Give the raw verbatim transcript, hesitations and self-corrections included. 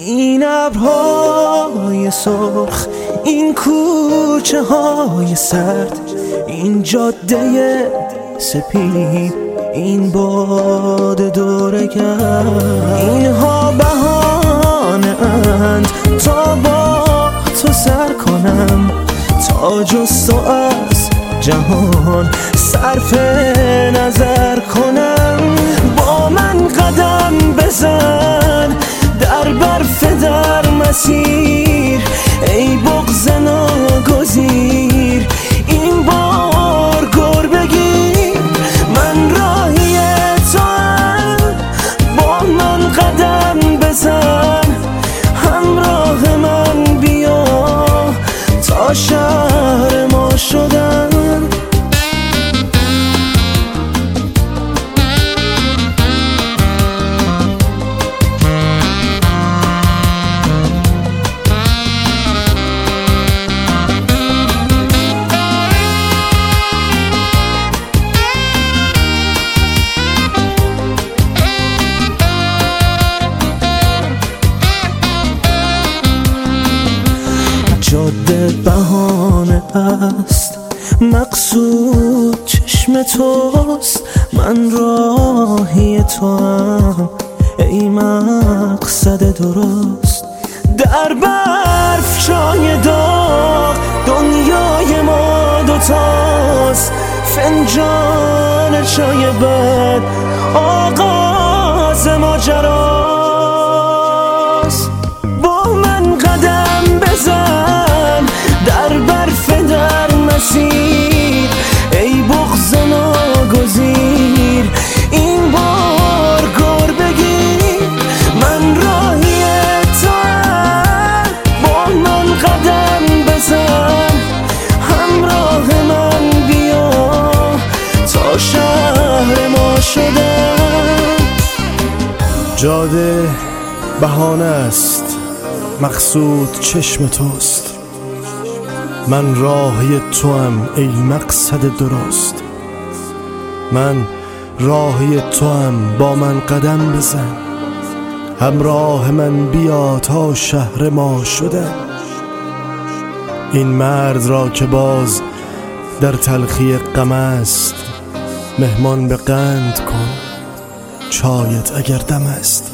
این ابرهای سرخ، این کوچه های سرد، این جاده سپید، این باد دورگرد، اینها بهانه اند تا با تو سر کنم، تا جز تو از جهان صرف نظر کنم. با من قدم بزن در برف در مسیر، ای بغض ناگزیر این بار گر بگیر. من راهی تو هم، با من قدم بزن، همراه من بیا تا شهر ما شدن. جاده بهانه است، مقصود چشم توست. من راهی تو هم، ای مقصد درست. در برف چای داغ دنیای ما دوتاست، فنجان چای بد آغاز ماجراست. با من قدم بزن در برف در مسیر، ای بغض ناگزیر این بار گر بگیر. من راهی تو هم، با من قدم بزن، همراه من بیا تا شهر ما شدن. جاده بهانه است، مقصود چشم توست. من راهی تو هم، ای مقصد درست. من راهی تو هم، با من قدم بزن، همراه من بیا تا شهر ما شدن. این مرد را که باز در تلخی غم است، مهمان به قند کن چایت اگر دم است.